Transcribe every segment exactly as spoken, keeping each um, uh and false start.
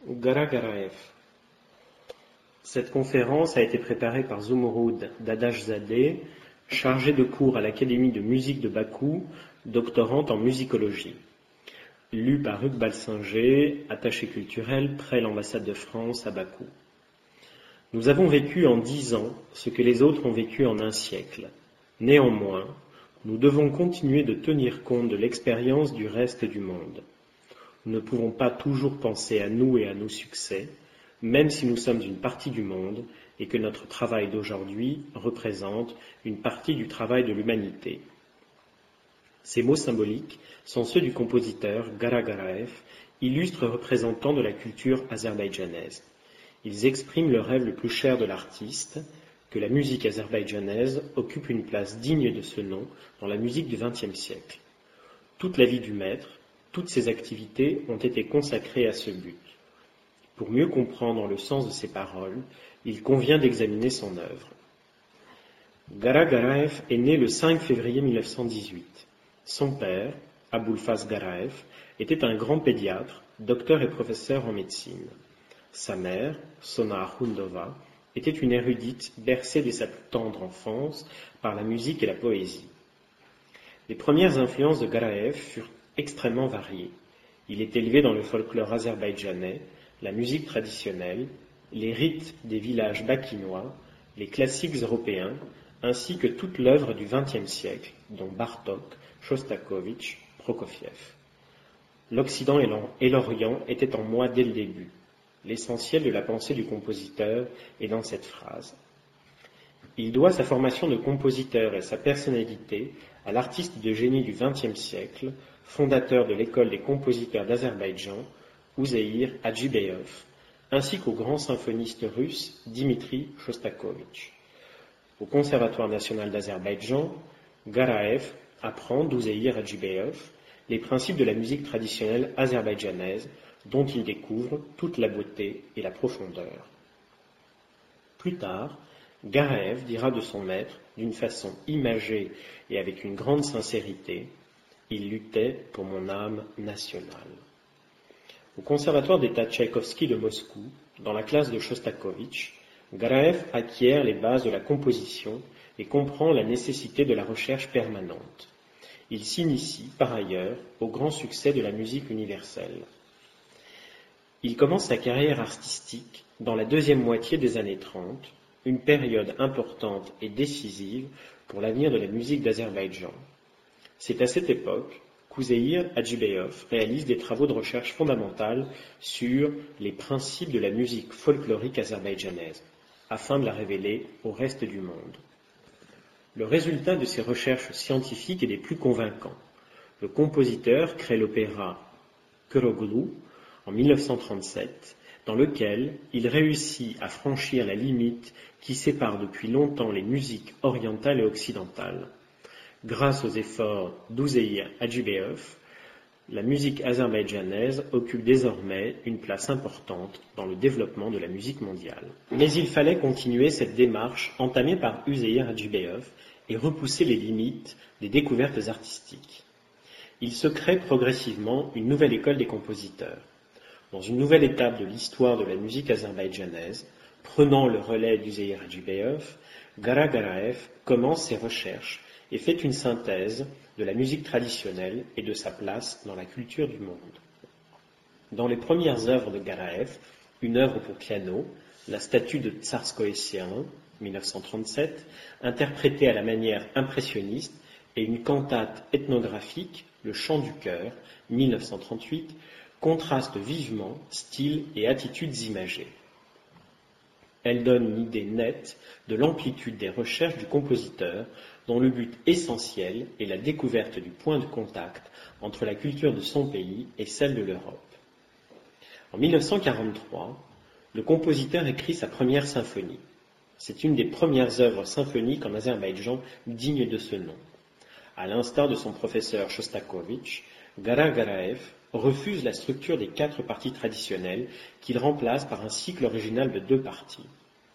Garagaraev. Cette conférence a été préparée par Zumurud Dadashzadeh, chargé de cours à l'Académie de musique de Bakou, doctorante en musicologie. Lue par Hugues Balsinger, attaché culturel près l'ambassade de France à Bakou. Nous avons vécu en dix ans ce que les autres ont vécu en un siècle. Néanmoins, nous devons continuer de tenir compte de l'expérience du reste du monde. Nous ne pouvons pas toujours penser à nous et à nos succès, même si nous sommes une partie du monde et que notre travail d'aujourd'hui représente une partie du travail de l'humanité. Ces mots symboliques sont ceux du compositeur Garagaraev, illustre représentant de la culture azerbaïdjanaise. Ils expriment le rêve le plus cher de l'artiste, que la musique azerbaïdjanaise occupe une place digne de ce nom dans la musique du vingtième siècle. Toute la vie du maître, toutes ses activités ont été consacrées à ce but. Pour mieux comprendre le sens de ses paroles, il convient d'examiner son œuvre. Garagaraev est né le cinq février mille neuf cent dix-huit. Son père, Aboulfaz Garaev, était un grand pédiatre, docteur et professeur en médecine. Sa mère, Sona Akhundova, était une érudite bercée dès sa plus tendre enfance par la musique et la poésie. Les premières influences de Garaev furent extrêmement variées. Il est élevé dans le folklore azerbaïdjanais, la musique traditionnelle, les rites des villages bakinois, les classiques européens, ainsi que toute l'œuvre du vingtième siècle, dont Bartók, Chostakovitch, Prokofiev. L'Occident et l'Orient étaient en moi dès le début. L'essentiel de la pensée du compositeur est dans cette phrase. Il doit sa formation de compositeur et sa personnalité à l'artiste de génie du vingtième siècle, fondateur de l'école des compositeurs d'Azerbaïdjan, Ouzehir Hadjibeyev, ainsi qu'au grand symphoniste russe Dimitri Chostakovitch. Au Conservatoire national d'Azerbaïdjan, Garaev apprend d'Ouzehir Hadjibeyev les principes de la musique traditionnelle azerbaïdjanaise, dont il découvre toute la beauté et la profondeur. Plus tard, Garaev dira de son maître, d'une façon imagée et avec une grande sincérité, « Il luttait pour mon âme nationale ». Au Conservatoire d'État Tchaïkovski de Moscou, dans la classe de Chostakovitch, Garaev acquiert les bases de la composition et comprend la nécessité de la recherche permanente. Il s'initie, par ailleurs, au grand succès de la musique universelle. Il commence sa carrière artistique dans la deuxième moitié des années trente, une période importante et décisive pour l'avenir de la musique d'Azerbaïdjan. C'est à cette époque qu'Ouzehir Hadjibeyev réalise des travaux de recherche fondamentale sur les principes de la musique folklorique azerbaïdjanaise, afin de la révéler au reste du monde. Le résultat de ces recherches scientifiques est des plus convaincants. Le compositeur crée l'opéra Köroglu en mille neuf cent trente-sept, dans lequel il réussit à franchir la limite qui sépare depuis longtemps les musiques orientales et occidentales. Grâce aux efforts d'Ouzehir Hadjibeyev, la musique azerbaïdjanaise occupe désormais une place importante dans le développement de la musique mondiale. Mais il fallait continuer cette démarche entamée par Ouzehir Hadjibeyev et repousser les limites des découvertes artistiques. Il se crée progressivement une nouvelle école des compositeurs. Dans une nouvelle étape de l'histoire de la musique azerbaïdjanaise, prenant le relais d'Ouzehir Hadjibeyev, Garagaraev commence ses recherches et fait une synthèse de la musique traditionnelle et de sa place dans la culture du monde. Dans les premières œuvres de Garaev, une œuvre pour piano, la statue de Tsarskoye Seren, mille neuf cent trente-sept, interprétée à la manière impressionniste, et une cantate ethnographique, Le chant du cœur, mille neuf cent trente-huit, contrastent vivement style et attitudes imagées. Elle donne une idée nette de l'amplitude des recherches du compositeur, dont le but essentiel est la découverte du point de contact entre la culture de son pays et celle de l'Europe. En mille neuf cent quarante-trois, le compositeur écrit sa première symphonie. C'est une des premières œuvres symphoniques en Azerbaïdjan dignes de ce nom. À l'instar de son professeur Chostakovitch, Garagaraev refuse la structure des quatre parties traditionnelles qu'il remplace par un cycle original de deux parties.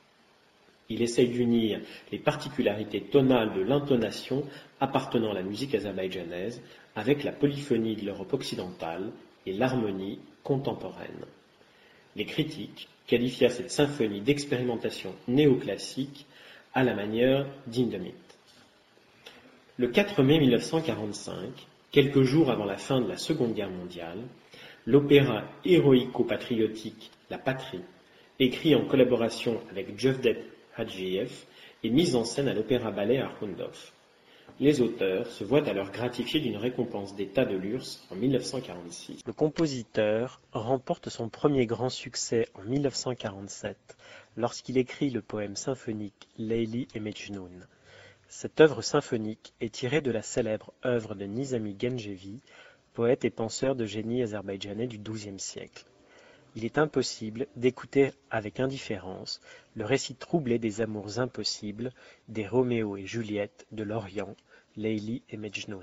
Il essaye d'unir les particularités tonales de l'intonation appartenant à la musique azerbaïdjanaise avec la polyphonie de l'Europe occidentale et l'harmonie contemporaine. Les critiques qualifièrent cette symphonie d'expérimentation néoclassique à la manière d'Hindemith. Le quatre mai mille neuf cent quarante-cinq, quelques jours avant la fin de la Seconde Guerre mondiale, l'opéra héroïco-patriotique La Patrie, écrit en collaboration avec Cevdet Hadjiyev, est mis en scène à l'Opéra-Ballet à Rundov. Les auteurs se voient alors gratifiés d'une récompense d'État de l'U R S S en mille neuf cent quarante-six. Le compositeur remporte son premier grand succès en mille neuf cent quarante-sept lorsqu'il écrit le poème symphonique Leyli et Mejnoun. Cette œuvre symphonique est tirée de la célèbre œuvre de Nizami Genjevi, poète et penseur de génie azerbaïdjanais du douzième siècle. Il est impossible d'écouter avec indifférence le récit troublé des amours impossibles des Roméo et Juliette de l'Orient, Leyli et Mejnoun.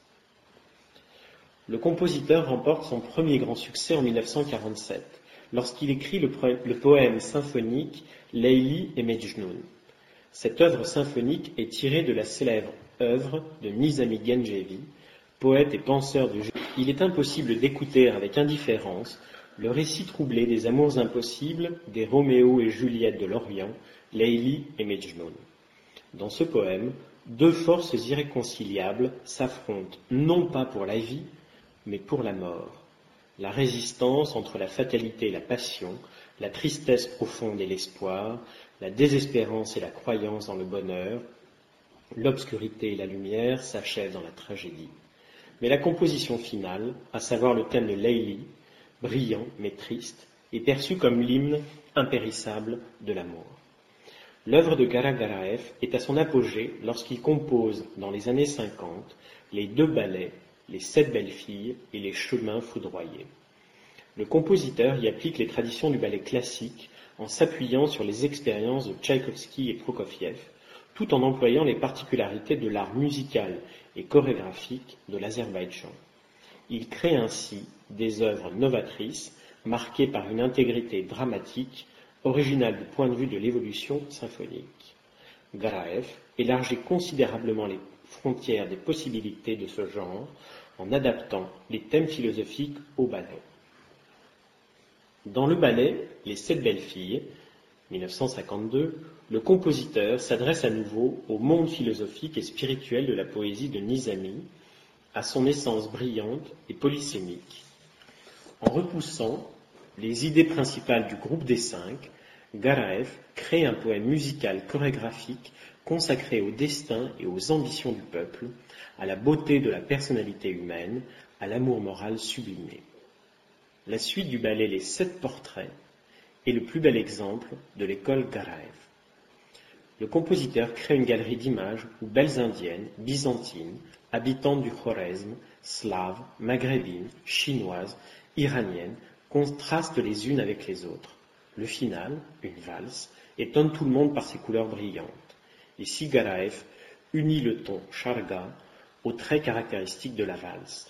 Le compositeur remporte son premier grand succès en mille neuf cent quarante-sept, lorsqu'il écrit le, le poème symphonique Leyli et Mejnoun. Cette œuvre symphonique est tirée de la célèbre œuvre de Nizami Genjevi, poète et penseur de génie. Il est impossible d'écouter avec indifférence le récit troublé des amours impossibles des Roméo et Juliette de l'Orient, Leyli et Mejnoun. Dans ce poème, deux forces irréconciliables s'affrontent non pas pour la vie, mais pour la mort. La résistance entre la fatalité et la passion, la tristesse profonde et l'espoir, la désespérance et la croyance dans le bonheur, l'obscurité et la lumière s'achèvent dans la tragédie. Mais la composition finale, à savoir le thème de Leyli, brillant mais triste, est perçue comme l'hymne impérissable de l'amour. L'œuvre de Garagaraev est à son apogée lorsqu'il compose, dans les années cinquante, les deux ballets, les Sept belles filles et les Chemins foudroyés. Le compositeur y applique les traditions du ballet classique en s'appuyant sur les expériences de Tchaïkovski et Prokofiev, tout en employant les particularités de l'art musical et chorégraphique de l'Azerbaïdjan. Il crée ainsi des œuvres novatrices, marquées par une intégrité dramatique, originale du point de vue de l'évolution symphonique. Garaev élargit considérablement les frontières des possibilités de ce genre en adaptant les thèmes philosophiques au ballet. Dans le ballet Les Sept belles filles, mille neuf cent cinquante-deux, le compositeur s'adresse à nouveau au monde philosophique et spirituel de la poésie de Nizami, à son essence brillante et polysémique. En repoussant les idées principales du groupe des cinq, Garaev crée un poème musical chorégraphique consacré au destin et aux ambitions du peuple, à la beauté de la personnalité humaine, à l'amour moral sublimé. La suite du ballet Les Sept portraits est le plus bel exemple de l'école Garaev. Le compositeur crée une galerie d'images où belles indiennes, byzantines, habitantes du Khorezm, slaves, maghrébines, chinoises, iraniennes, contrastent les unes avec les autres. Le final, une valse, étonne tout le monde par ses couleurs brillantes. Et si Garaev unit le ton charga aux traits caractéristiques de la valse.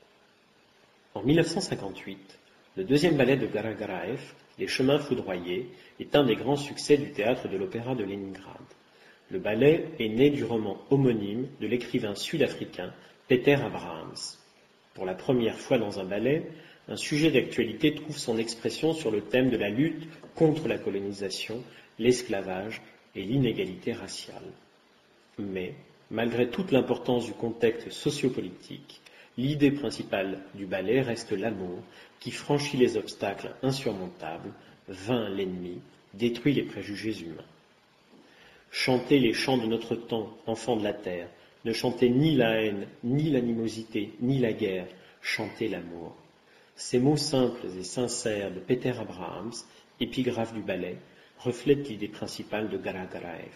En mille neuf cent cinquante-huit, le deuxième ballet de Garagaraev, Les Chemins foudroyés, est un des grands succès du théâtre de l'Opéra de Leningrad. Le ballet est né du roman homonyme de l'écrivain sud-africain Peter Abrahams. Pour la première fois dans un ballet, un sujet d'actualité trouve son expression sur le thème de la lutte contre la colonisation, l'esclavage et l'inégalité raciale. Mais, malgré toute l'importance du contexte sociopolitique, l'idée principale du ballet reste l'amour qui franchit les obstacles insurmontables, vainc l'ennemi, détruit les préjugés humains. Chantez les chants de notre temps, enfants de la terre, ne chantez ni la haine, ni l'animosité, ni la guerre, chantez l'amour. Ces mots simples et sincères de Peter Abrahams, épigraphe du ballet, reflètent l'idée principale de Garagaraev.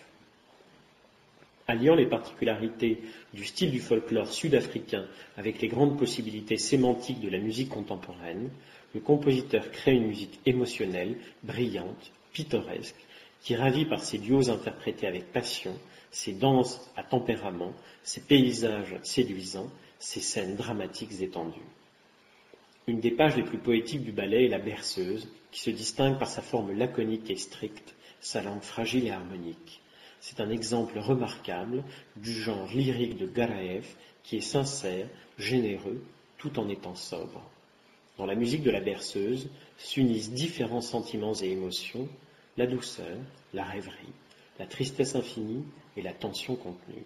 Alliant les particularités du style du folklore sud-africain avec les grandes possibilités sémantiques de la musique contemporaine, le compositeur crée une musique émotionnelle, brillante, pittoresque, qui ravit par ses duos interprétés avec passion, ses danses à tempérament, ses paysages séduisants, ses scènes dramatiques étendues. Une des pages les plus poétiques du ballet est la berceuse, qui se distingue par sa forme laconique et stricte, sa langue fragile et harmonique. C'est un exemple remarquable du genre lyrique de Garaev qui est sincère, généreux, tout en étant sobre. Dans la musique de la berceuse s'unissent différents sentiments et émotions, la douceur, la rêverie, la tristesse infinie et la tension contenue.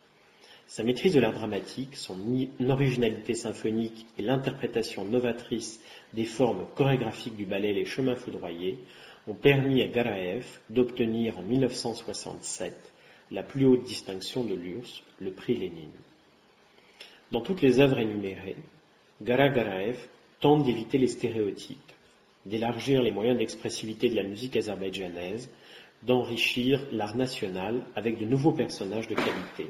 Sa maîtrise de l'art dramatique, son originalité symphonique et l'interprétation novatrice des formes chorégraphiques du ballet Les Chemins Foudroyés ont permis à Garaev d'obtenir en mille neuf cent soixante-sept la plus haute distinction de l'U R S S, le prix Lénine. Dans toutes les œuvres énumérées, Gara Garaev tente d'éviter les stéréotypes, d'élargir les moyens d'expressivité de la musique azerbaïdjanaise, d'enrichir l'art national avec de nouveaux personnages de qualité.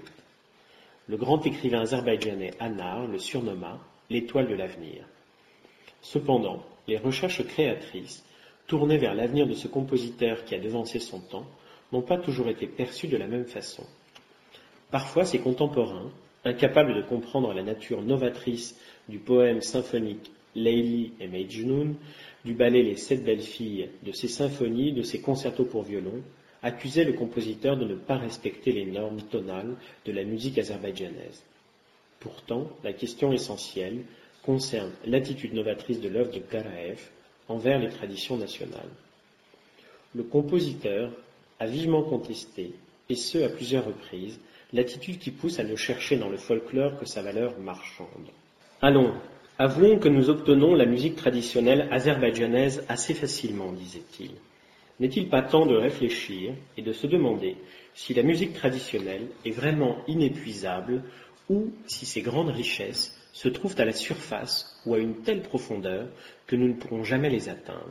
Le grand écrivain azerbaïdjanais Anar le surnomma « l'étoile de l'avenir ». Cependant, les recherches créatrices, tournées vers l'avenir de ce compositeur qui a devancé son temps, n'ont pas toujours été perçues de la même façon. Parfois, ses contemporains, incapables de comprendre la nature novatrice du poème symphonique Leyli et Mejnoun, du ballet Les Sept Belles Filles, de ses symphonies, de ses concertos pour violon, accusaient le compositeur de ne pas respecter les normes tonales de la musique azerbaïdjanaise. Pourtant, la question essentielle concerne l'attitude novatrice de l'œuvre de Garaev envers les traditions nationales. Le compositeur a vivement contesté, et ce à plusieurs reprises, l'attitude qui pousse à ne chercher dans le folklore que sa valeur marchande. Allons, avouons que nous obtenons la musique traditionnelle azerbaïdjanaise assez facilement, disait-il. N'est-il pas temps de réfléchir et de se demander si la musique traditionnelle est vraiment inépuisable ou si ses grandes richesses se trouvent à la surface ou à une telle profondeur que nous ne pourrons jamais les atteindre?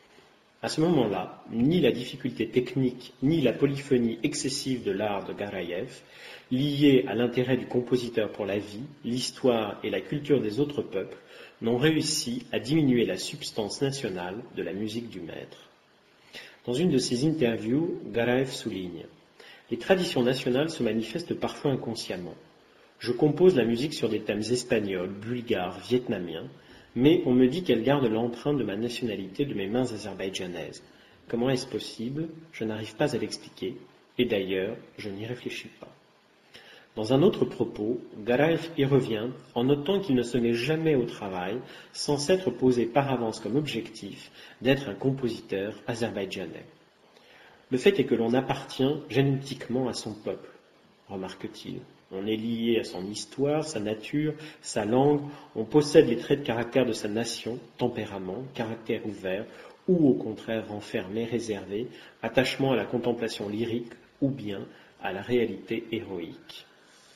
À ce moment-là, ni la difficulté technique, ni la polyphonie excessive de l'art de Garaev, liée à l'intérêt du compositeur pour la vie, l'histoire et la culture des autres peuples, n'ont réussi à diminuer la substance nationale de la musique du maître. Dans une de ses interviews, Garaev souligne « Les traditions nationales se manifestent parfois inconsciemment. Je compose la musique sur des thèmes espagnols, bulgares, vietnamiens, mais on me dit qu'elle garde l'empreinte de ma nationalité de mes mains azerbaïdjanaises. Comment est-ce possible? Je n'arrive pas à l'expliquer, et d'ailleurs, je n'y réfléchis pas. » Dans un autre propos, Garaev y revient en notant qu'il ne se met jamais au travail sans s'être posé par avance comme objectif d'être un compositeur azerbaïdjanais. Le fait est que l'on appartient génétiquement à son peuple, remarque-t-il. On est lié à son histoire, sa nature, sa langue, on possède les traits de caractère de sa nation, tempérament, caractère ouvert, ou au contraire renfermé, réservé, attachement à la contemplation lyrique, ou bien à la réalité héroïque.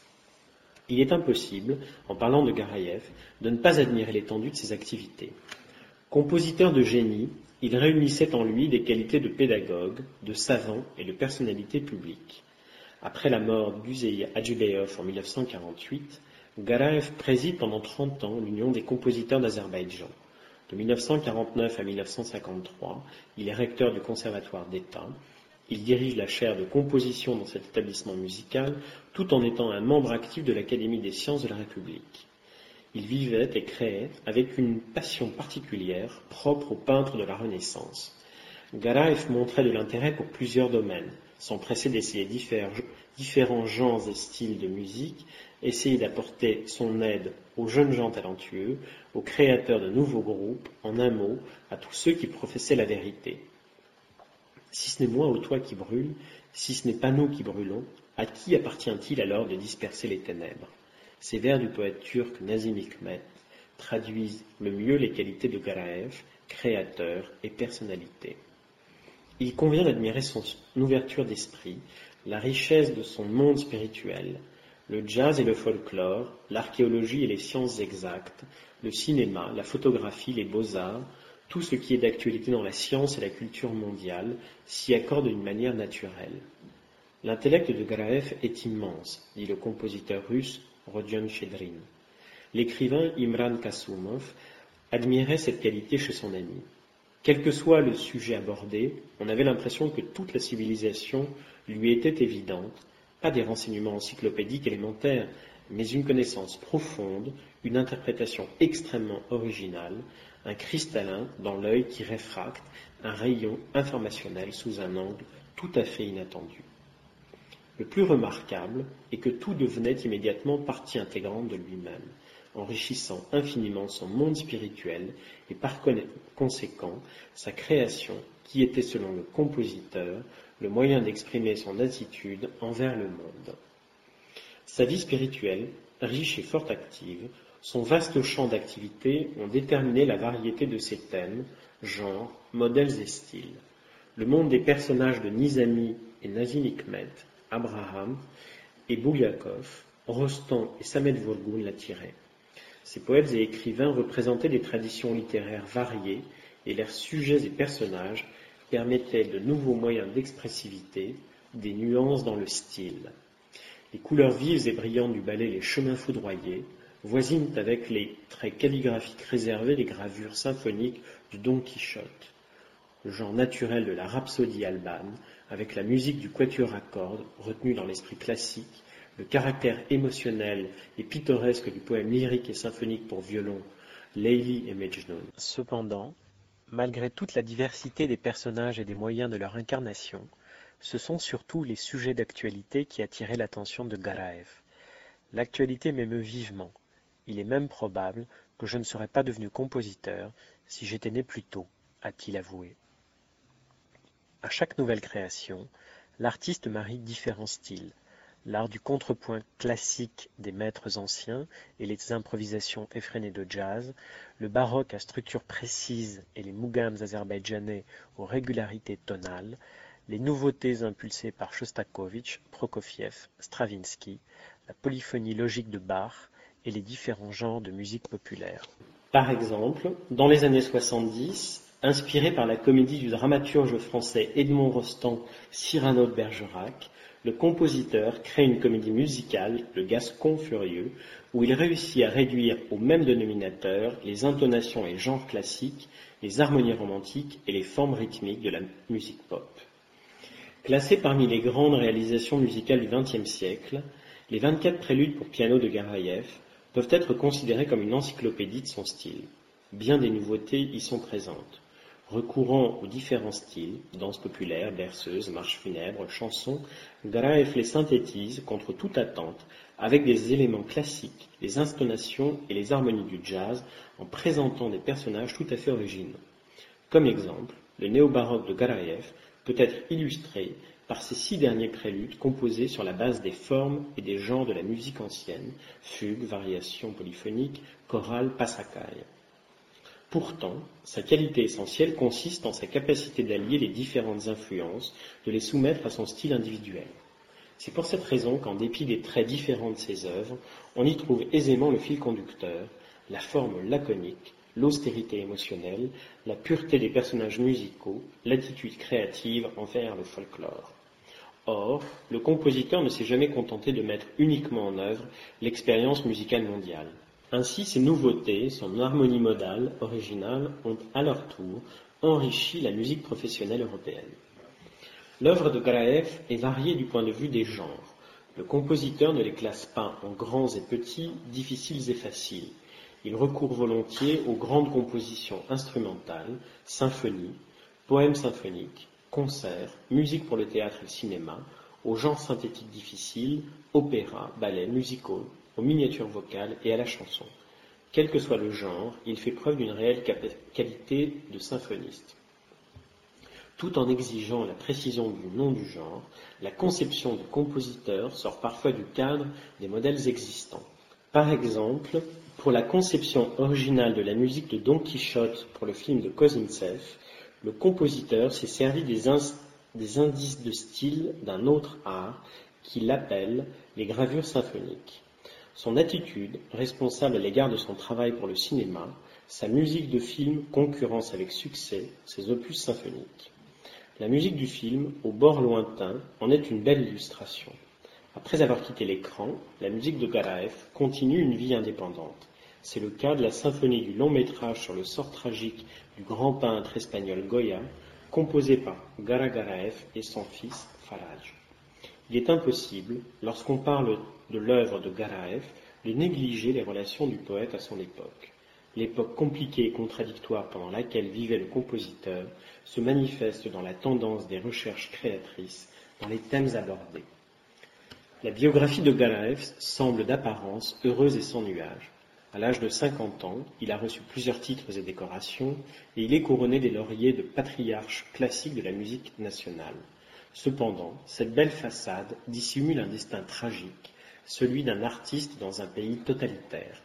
Il est impossible, en parlant de Garaev, de ne pas admirer l'étendue de ses activités. Compositeur de génie, il réunissait en lui des qualités de pédagogue, de savant et de personnalité publique. Après la mort d'Uzey Hajibeyov en mille neuf cent quarante-huit, Garaev préside pendant trente ans l'Union des compositeurs d'Azerbaïdjan. De mille neuf cent quarante-neuf à mille neuf cent cinquante-trois, il est recteur du Conservatoire d'État. Il dirige la chaire de composition dans cet établissement musical, tout en étant un membre actif de l'Académie des sciences de la République. Il vivait et créait avec une passion particulière, propre aux peintres de la Renaissance. Garaev montrait de l'intérêt pour plusieurs domaines, s'empressait d'essayer différents genres et styles de musique, essayait d'apporter son aide aux jeunes gens talentueux, aux créateurs de nouveaux groupes, en un mot, à tous ceux qui professaient la vérité. Si ce n'est moi ou toi qui brûle, si ce n'est pas nous qui brûlons, à qui appartient-il alors de disperser les ténèbres? Ces vers du poète turc Nazım Hikmet traduisent le mieux les qualités de Garaev, créateur et personnalité. Il convient d'admirer son ouverture d'esprit, la richesse de son monde spirituel, le jazz et le folklore, l'archéologie et les sciences exactes, le cinéma, la photographie, les beaux-arts, tout ce qui est d'actualité dans la science et la culture mondiale s'y accorde d'une manière naturelle. L'intellect de Garaev est immense, dit le compositeur russe Rodion Chedrin. L'écrivain Imran Kasumov admirait cette qualité chez son ami. Quel que soit le sujet abordé, on avait l'impression que toute la civilisation lui était évidente, pas des renseignements encyclopédiques élémentaires, mais une connaissance profonde, une interprétation extrêmement originale, un cristallin dans l'œil qui réfracte un rayon informationnel sous un angle tout à fait inattendu. Le plus remarquable est que tout devenait immédiatement partie intégrante de lui-même. enrichissant infiniment son monde spirituel et par conséquent sa création qui était selon le compositeur le moyen d'exprimer son attitude envers le monde. Sa vie spirituelle, riche et fort active, son vaste champ d'activité ont déterminé la variété de ses thèmes, genres, modèles et styles. Le monde des personnages de Nizami et Nazim Hikmet, Abraham et Bouliakov, Rostand et Samet Vurgun l'attiraient. Ces poètes et écrivains représentaient des traditions littéraires variées et leurs sujets et personnages permettaient de nouveaux moyens d'expressivité, des nuances dans le style. Les couleurs vives et brillantes du ballet Les Chemins foudroyés voisinent avec les traits calligraphiques réservés des gravures symphoniques du Don Quichotte. Le genre naturel de la rhapsodie albane, avec la musique du quatuor à cordes retenue dans l'esprit classique, le caractère émotionnel et pittoresque du poème lyrique et symphonique pour violon Leyli et Mejnoun. Cependant, malgré toute la diversité des personnages et des moyens de leur incarnation, ce sont surtout les sujets d'actualité qui attiraient l'attention de Garaev. L'actualité m'émeut vivement. Il est même probable que je ne serais pas devenu compositeur si j'étais né plus tôt, a-t-il avoué. À chaque nouvelle création, l'artiste marie différents styles, l'art du contrepoint classique des maîtres anciens et les improvisations effrénées de jazz, le baroque à structure précise et les mougams azerbaïdjanais aux régularités tonales, les nouveautés impulsées par Shostakovich, Prokofiev, Stravinsky, la polyphonie logique de Bach et les différents genres de musique populaire. Par exemple, dans les années soixante-dix, inspiré par la comédie du dramaturge français Edmond Rostand, Cyrano de Bergerac, le compositeur crée une comédie musicale, Le Gascon Furieux, où il réussit à réduire au même dénominateur les intonations et genres classiques, les harmonies romantiques et les formes rythmiques de la musique pop. Classé parmi les grandes réalisations musicales du vingtième siècle, les vingt-quatre préludes pour piano de Garaïev peuvent être considérés comme une encyclopédie de son style. Bien des nouveautés y sont présentes. Recourant aux différents styles, danse populaire, berceuse, marche funèbre, chansons, Garaev les synthétise contre toute attente avec des éléments classiques, les intonations et les harmonies du jazz en présentant des personnages tout à fait originaux. Comme exemple, le néo-baroque de Garaev peut être illustré par ces six derniers préludes composés sur la base des formes et des genres de la musique ancienne, fugues, variations polyphoniques, chorales, passacailles. Pourtant, sa qualité essentielle consiste en sa capacité d'allier les différentes influences, de les soumettre à son style individuel. C'est pour cette raison qu'en dépit des traits différents de ses œuvres, on y trouve aisément le fil conducteur, la forme laconique, l'austérité émotionnelle, la pureté des personnages musicaux, l'attitude créative envers le folklore. Or, le compositeur ne s'est jamais contenté de mettre uniquement en œuvre l'expérience musicale mondiale. Ainsi, ces nouveautés, son harmonie modale, originale, ont à leur tour enrichi la musique professionnelle européenne. L'œuvre de Garaev est variée du point de vue des genres. Le compositeur ne les classe pas en grands et petits, difficiles et faciles. Il recourt volontiers aux grandes compositions instrumentales, symphonies, poèmes symphoniques, concerts, musique pour le théâtre et le cinéma, aux genres synthétiques difficiles, opéra, ballet, musicaux, aux miniatures vocales et à la chanson. Quel que soit le genre, il fait preuve d'une réelle qualité de symphoniste. Tout en exigeant la précision du nom du genre, la conception du compositeur sort parfois du cadre des modèles existants. Par exemple, pour la conception originale de la musique de Don Quichotte pour le film de Kozintsev, le compositeur s'est servi des, in- des indices de style d'un autre art qu'il appelle les gravures symphoniques. Son attitude, responsable à l'égard de son travail pour le cinéma, sa musique de film concurrence avec succès ses opus symphoniques. La musique du film, au bord lointain, en est une belle illustration. Après avoir quitté l'écran, la musique de Garaev continue une vie indépendante. C'est le cas de la symphonie du long métrage sur le sort tragique du grand peintre espagnol Goya, composée par Gara Garaev et son fils Faraj. Il est impossible, lorsqu'on parle de l'œuvre de Garaev, de négliger les relations du poète à son époque. L'époque compliquée et contradictoire pendant laquelle vivait le compositeur se manifeste dans la tendance des recherches créatrices, dans les thèmes abordés. La biographie de Garaev semble d'apparence heureuse et sans nuages. À l'âge de cinquante ans, il a reçu plusieurs titres et décorations, et il est couronné des lauriers de patriarche classique de la musique nationale. Cependant, cette belle façade dissimule un destin tragique, celui d'un artiste dans un pays totalitaire.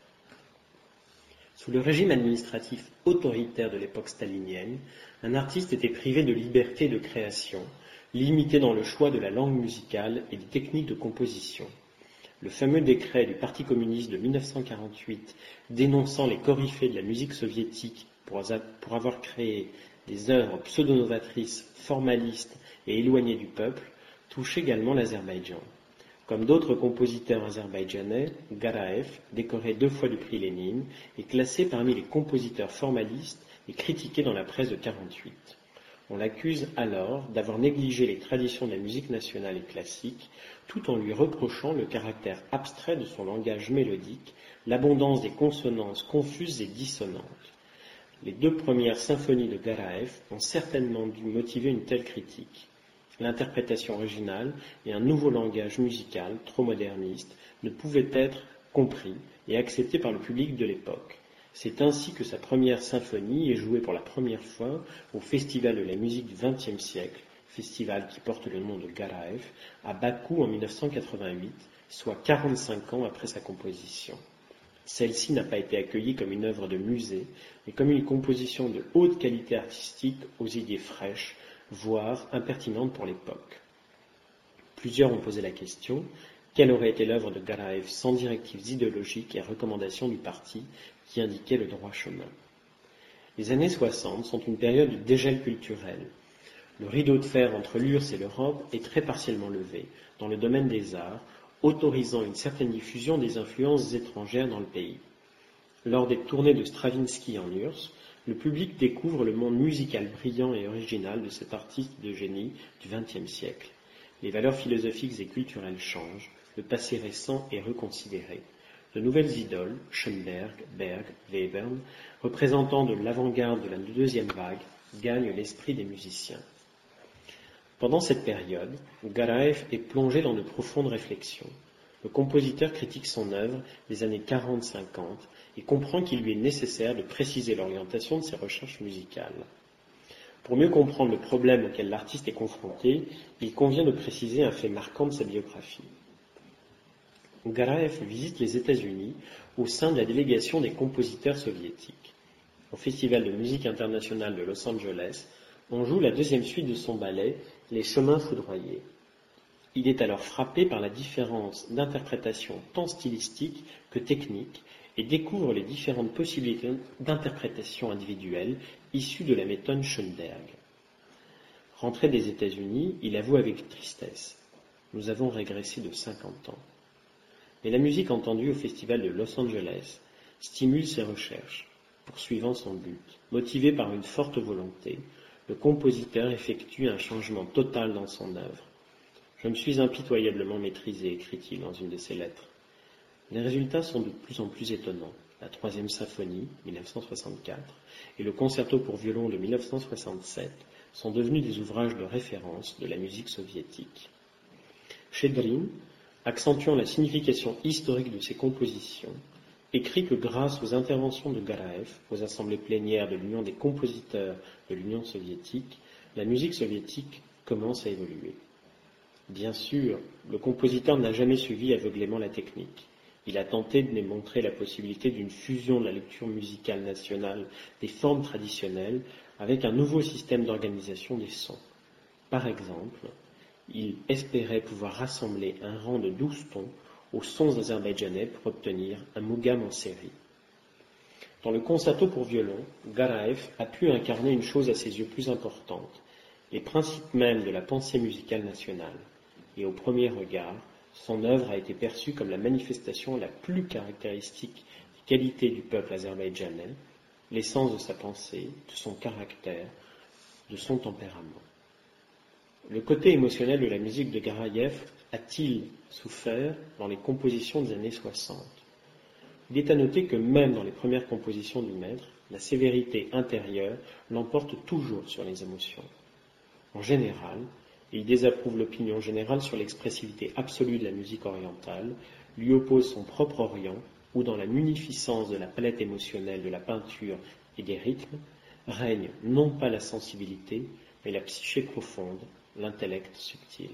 Sous le régime administratif autoritaire de l'époque stalinienne, un artiste était privé de liberté de création, limité dans le choix de la langue musicale et des techniques de composition. Le fameux décret du Parti communiste de mille neuf cent quarante-huit dénonçant les coryphées de la musique soviétique pour avoir créé des œuvres pseudo-novatrices, formalistes et éloignées du peuple, touche également l'Azerbaïdjan. Comme d'autres compositeurs azerbaïdjanais, Garaev, décoré deux fois du prix Lénine, est classé parmi les compositeurs formalistes et critiqué dans la presse de mille neuf cent quarante-huit. On l'accuse alors d'avoir négligé les traditions de la musique nationale et classique, tout en lui reprochant le caractère abstrait de son langage mélodique, l'abondance des consonances confuses et dissonantes. Les deux premières symphonies de Garaev ont certainement dû motiver une telle critique. L'interprétation originale et un nouveau langage musical, trop moderniste, ne pouvaient être compris et acceptés par le public de l'époque. C'est ainsi que sa première symphonie est jouée pour la première fois au Festival de la musique du vingtième siècle, festival qui porte le nom de Garaev, à Bakou en mille neuf cent quatre-vingt-huit, soit quarante-cinq ans après sa composition. Celle-ci n'a pas été accueillie comme une œuvre de musée, mais comme une composition de haute qualité artistique aux idées fraîches, voire impertinentes pour l'époque. Plusieurs ont posé la question: quelle aurait été l'œuvre de Garaev sans directives idéologiques et recommandations du parti qui indiquaient le droit chemin? Les années soixante sont une période de dégel culturel. Le rideau de fer entre l'U R S S et l'Europe est très partiellement levé dans le domaine des arts, autorisant une certaine diffusion des influences étrangères dans le pays. Lors des tournées de Stravinsky en U R S S, le public découvre le monde musical brillant et original de cet artiste de génie du vingtième siècle. Les valeurs philosophiques et culturelles changent, le passé récent est reconsidéré. De nouvelles idoles, Schoenberg, Berg, Webern, représentants de l'avant-garde de la deuxième vague, gagnent l'esprit des musiciens. Pendant cette période, Garaev est plongé dans de profondes réflexions. Le compositeur critique son œuvre des années quarante cinquante et comprend qu'il lui est nécessaire de préciser l'orientation de ses recherches musicales. Pour mieux comprendre le problème auquel l'artiste est confronté, il convient de préciser un fait marquant de sa biographie. Garaev visite les États-Unis au sein de la délégation des compositeurs soviétiques. Au Festival de musique internationale de Los Angeles, on joue la deuxième suite de son ballet « Les chemins foudroyés ». Il est alors frappé par la différence d'interprétation tant stylistique que technique et découvre les différentes possibilités d'interprétation individuelle issues de la méthode Schoenberg. Rentré des États-Unis, il avoue avec tristesse: « Nous avons régressé de cinquante ans ». Mais la musique entendue au Festival de Los Angeles stimule ses recherches, poursuivant son but. Motivé par une forte volonté, le compositeur effectue un changement total dans son œuvre. « Je me suis impitoyablement maîtrisé », écrit-il dans une de ses lettres. Les résultats sont de plus en plus étonnants. La troisième symphonie, mille neuf cent soixante-quatre, et le concerto pour violon de mille neuf cent soixante-sept sont devenus des ouvrages de référence de la musique soviétique. Chédrine, accentuant la signification historique de ses compositions, écrit que grâce aux interventions de Garaev aux assemblées plénières de l'Union des compositeurs de l'Union soviétique, la musique soviétique commence à évoluer. Bien sûr, le compositeur n'a jamais suivi aveuglément la technique. Il a tenté de démontrer la possibilité d'une fusion de la lecture musicale nationale des formes traditionnelles avec un nouveau système d'organisation des sons. Par exemple, il espérait pouvoir rassembler un rang de douze tons aux sons azerbaïdjanais pour obtenir un mougam en série. Dans le concerto pour violon, Garaev a pu incarner une chose à ses yeux plus importante, les principes mêmes de la pensée musicale nationale. Et au premier regard, son œuvre a été perçue comme la manifestation la plus caractéristique des qualités du peuple azerbaïdjanais, l'essence de sa pensée, de son caractère, de son tempérament. Le côté émotionnel de la musique de Garaev a-t-il souffert dans les compositions des années soixante? Il est à noter que même dans les premières compositions du maître, la sévérité intérieure l'emporte toujours sur les émotions. En général, il désapprouve l'opinion générale sur l'expressivité absolue de la musique orientale, lui oppose son propre Orient où dans la munificence de la palette émotionnelle de la peinture et des rythmes, règne non pas la sensibilité, mais la psyché profonde, l'intellect subtil.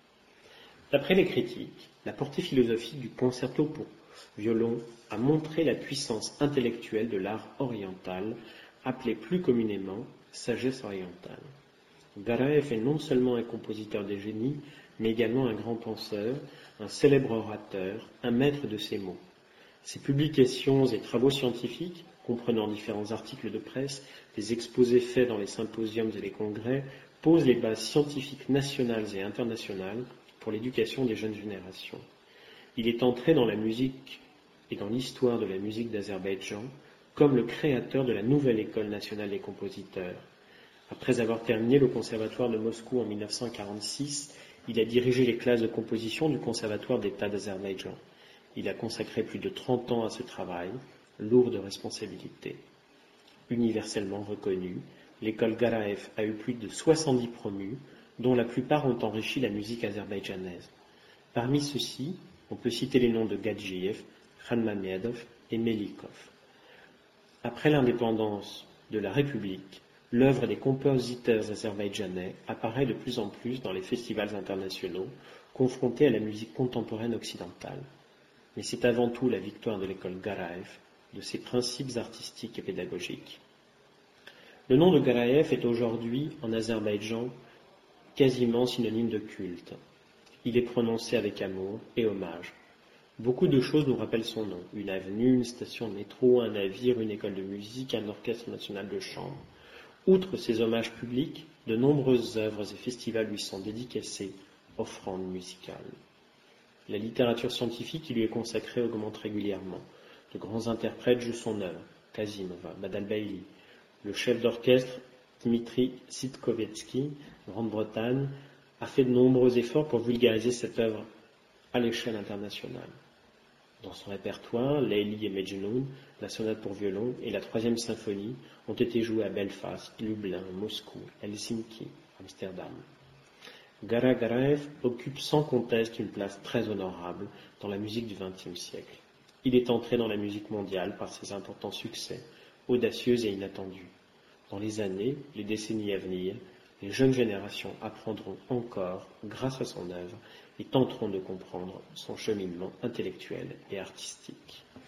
D'après les critiques, la portée philosophique du concerto pour violon a montré la puissance intellectuelle de l'art oriental, appelé plus communément sagesse orientale. Garaev est non seulement un compositeur de génie, mais également un grand penseur, un célèbre orateur, un maître de ses mots. Ses publications et travaux scientifiques, comprenant différents articles de presse, des exposés faits dans les symposiums et les congrès, posent les bases scientifiques nationales et internationales pour l'éducation des jeunes générations. Il est entré dans la musique et dans l'histoire de la musique d'Azerbaïdjan comme le créateur de la nouvelle école nationale des compositeurs. Après avoir terminé le conservatoire de Moscou en mille neuf cent quarante-six, il a dirigé les classes de composition du conservatoire d'État d'Azerbaïdjan. Il a consacré plus de trente ans à ce travail, lourd de responsabilités. Universellement reconnue, l'école Garaev a eu plus de soixante-dix promus, dont la plupart ont enrichi la musique azerbaïdjanaise. Parmi ceux-ci, on peut citer les noms de Gadjiev, Khanmamedov et Melikov. Après l'indépendance de la République, l'œuvre des compositeurs azerbaïdjanais apparaît de plus en plus dans les festivals internationaux, confrontés à la musique contemporaine occidentale. Mais c'est avant tout la victoire de l'école Garaev, de ses principes artistiques et pédagogiques. Le nom de Garaev est aujourd'hui, en Azerbaïdjan, quasiment synonyme de culte. Il est prononcé avec amour et hommage. Beaucoup de choses nous rappellent son nom. Une avenue, une station de métro, un navire, une école de musique, un orchestre national de chambre. Outre ces hommages publics, de nombreuses œuvres et festivals lui sont dédicacés, offrandes musicales. La littérature scientifique qui lui est consacrée augmente régulièrement. De grands interprètes jouent son œuvre, Kazimova, Badalbaili, le chef d'orchestre Dmitri Sitkovetsky, Grande-Bretagne, a fait de nombreux efforts pour vulgariser cette œuvre à l'échelle internationale. Dans son répertoire, Leili et Mejnoun, la sonate pour violon et la troisième symphonie ont été jouées à Belfast, Lublin, Moscou, Helsinki, Amsterdam. Gara Garaev occupe sans conteste une place très honorable dans la musique du vingtième siècle. Il est entré dans la musique mondiale par ses importants succès, audacieux et inattendus. Dans les années, les décennies à venir, les jeunes générations apprendront encore, grâce à son œuvre, et tenteront de comprendre son cheminement intellectuel et artistique.